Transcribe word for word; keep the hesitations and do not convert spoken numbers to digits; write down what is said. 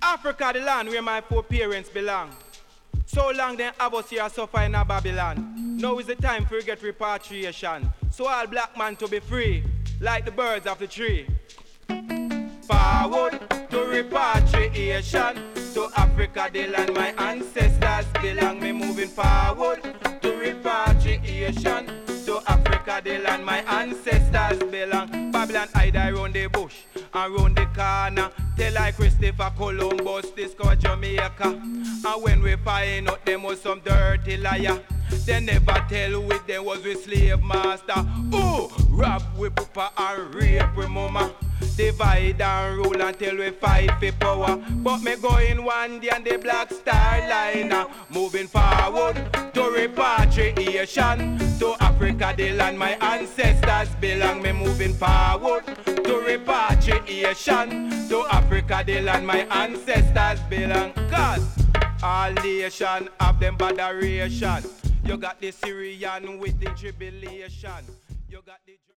Africa, the land where my four parents belong. So long then have us here suffer in a Babylon. Now is the time for get repatriation. So all black man to be free, like the birds of the tree. Forward to repatriation, to Africa the land my ancestors belong. Me moving forward to repatriation, to Africa the land my ancestors belong. Babylon hide around the bush, around the corner. Tell like Christopher Columbus discover Jamaica. And when we find out them was some dirty liar, they never tell with them was we slave master. Oh, rob we papa and rape we mama. Divide and rule until we fight for power. But me going one day and the Black Star Liner. Moving forward to repatriation, to Africa the land my ancestors belong. Me moving forward to repatriation, to Africa the land my ancestors belong. Cause all nation have them botheration. You got the Syrian with the tribulation. You got the